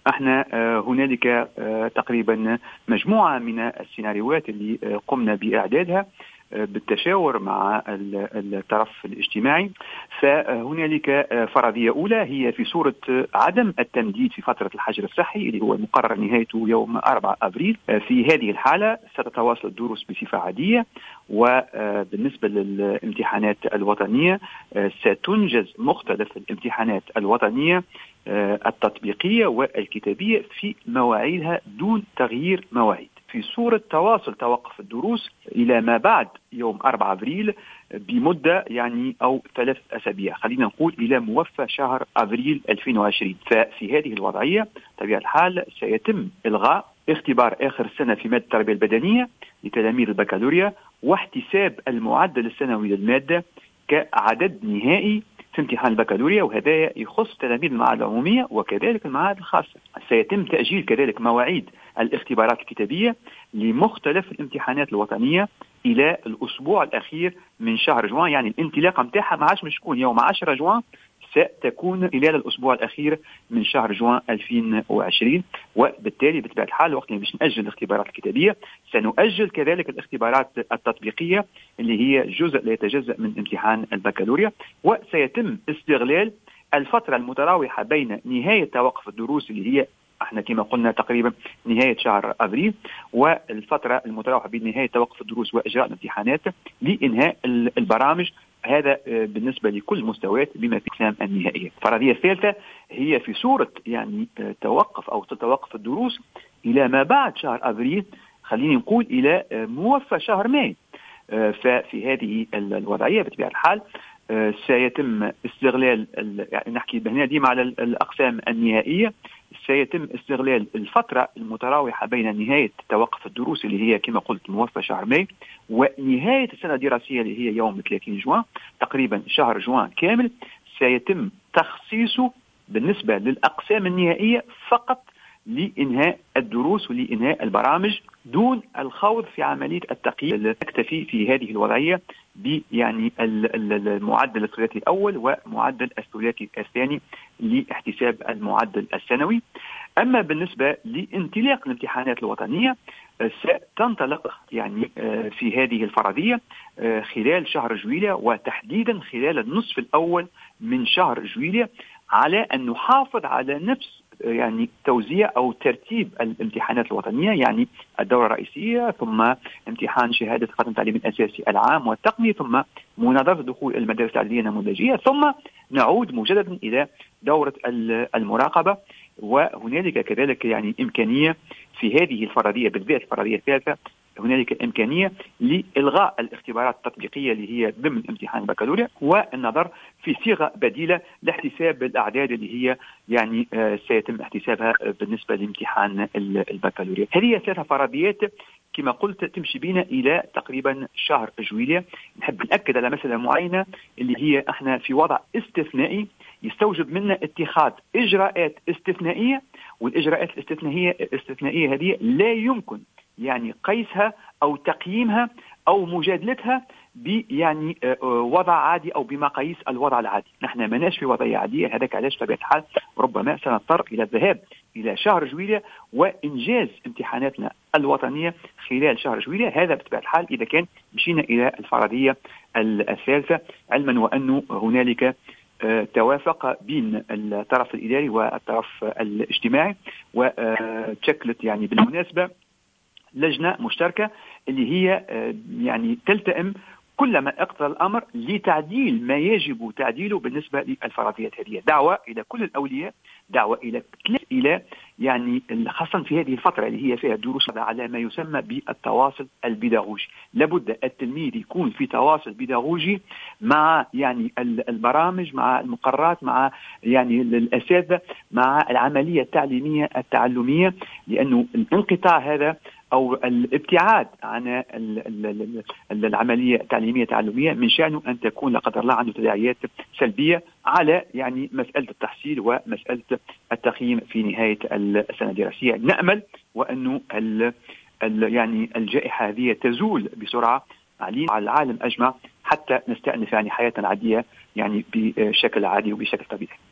احنا هنالك تقريبا مجموعة من السيناريوهات اللي قمنا بإعدادها بالتشاور مع الطرف الاجتماعي. فهنالك فرضية أولى هي في صورة عدم التمديد في فترة الحجر الصحي اللي هو مقرر نهايته يوم 4 أبريل. في هذه الحالة ستتواصل الدروس بصفة عادية، وبالنسبة للامتحانات الوطنية ستنجز مختلف الامتحانات الوطنية التطبيقية والكتابية في مواعيدها دون تغيير مواعيد، في صورة تواصل توقف الدروس إلى ما بعد يوم 4 أبريل بمدة أو 3 أسابيع، خلينا نقول إلى موفى شهر أبريل 2020. ففي هذه الوضعية طبيعة الحال سيتم إلغاء اختبار آخر السنة في مادة التربية البدنية لتلاميذ البكالوريا، واحتساب المعدل السنوي للمادة كعدد نهائي في امتحان البكالوريا، وهذا يخص تلاميذ المعاهد العمومية وكذلك المعاهد الخاصة. سيتم تأجيل كذلك مواعيد الاختبارات الكتابية لمختلف الامتحانات الوطنية إلى الأسبوع الأخير من شهر جوان، الانطلاقة متاعها ما عادش مش تكون يوم 10 جوان، ستكون إلى الأسبوع الأخير من شهر جوان 2020. وبالتالي بطبيعة الحال وقت اللي باش نأجل الاختبارات الكتابية سنؤجل كذلك الاختبارات التطبيقية اللي هي جزء لا يتجزأ من امتحان البكالوريا. وسيتم استغلال الفترة المتراوحة بين نهاية توقف الدروس اللي هي احنا كما قلنا تقريبا نهاية شهر أبريل، والفترة المتراوحة بين نهاية توقف الدروس وإجراء الامتحانات لإنهاء البرامج، هذا بالنسبة لكل مستويات بما في الأقسام النهائية. الفرضية الثالثة هي في صورة توقف أو تتوقف الدروس إلى ما بعد شهر أبريل، خليني نقول إلى موفى شهر ماي. ففي هذه الوضعية بطبيعة الحال سيتم استغلال نحكي هنا ديما على الأقسام النهائية، سيتم استغلال الفترة المتراوحة بين نهاية توقف الدروس اللي هي كما قلت موفى شهر ماي ونهاية السنة الدراسية اللي هي يوم 30 جوان، تقريبا شهر جوان كامل سيتم تخصيصه بالنسبة للأقسام النهائية فقط لإنهاء الدروس ولإنهاء البرامج دون الخوض في عملية التقييم. نكتفي في هذه الوضعية المعدل الثلاثي الأول ومعدل الثلاثي الثاني لاحتساب المعدل السنوي. أما بالنسبة لانطلاق الامتحانات الوطنية ستنطلق في هذه الفرضية خلال شهر جويلية، وتحديدا خلال النصف الأول من شهر جويلية، على أن نحافظ على نفس توزيع أو ترتيب الامتحانات الوطنية، الدورة الرئيسية ثم امتحان شهادة ختم التعليم الأساسي العام والتقني ثم مناظرة دخول المدارس التعليمية النموذجية ثم نعود مجددا إلى دورة المراقبة. وهنالك كذلك إمكانية في هذه الفرضية بالذات الفرضية الثالثة، هنالك إمكانية لإلغاء الاختبارات التطبيقية اللي هي ضمن امتحان البكالوريا والنظر في صيغة بديلة لاحتساب الأعداد اللي هي سيتم احتسابها بالنسبة لامتحان البكالوريا. هذه ثلاثة فرضيات كما قلت تمشي بينا إلى تقريبا شهر جويلية. نحب نأكد على مسألة معينة اللي هي احنا في وضع استثنائي يستوجب منا اتخاذ إجراءات استثنائية، والإجراءات الاستثنائية هذه لا يمكن قيسها أو تقييمها أو مجادلتها وضع عادي أو بمقاييس الوضع العادي. نحن مناش في وضعية عادية، هذاك علاش طبيعة الحال ربما سنضطر إلى الذهاب إلى شهر جويلية وإنجاز امتحاناتنا الوطنية خلال شهر جويلية. هذا بطبيعة الحال إذا كان مشينا إلى الفرضية الثالثة، علما وأنه هنالك توافق بين الطرف الإداري والطرف الاجتماعي، وتشكلت بالمناسبة لجنة مشتركة اللي هي تلتئم كلما اقتضى الأمر لتعديل ما يجب تعديله بالنسبة للفرضيات هذه. دعوة إلى كل الأولياء، دعوة إلى خاصة في هذه الفترة اللي هي فيها الدروس على ما يسمى بالتواصل البيداغوجي. لابد التلميذ يكون في تواصل بيداغوجي مع البرامج، مع المقررات، مع الأساتذة، مع العملية التعليمية التعلمية، لأنه الانقطاع هذا أو الابتعاد عن العملية التعليمية التعلمية من شأنه أن تكون لا قدر الله عنده تداعيات سلبية على مسألة التحصيل ومسألة التقييم في نهاية السنة الدراسية. نأمل وأنه الجائحة هذه تزول بسرعة على العالم أجمع حتى نستأنف حياتنا العادية بشكل عادي وبشكل طبيعي.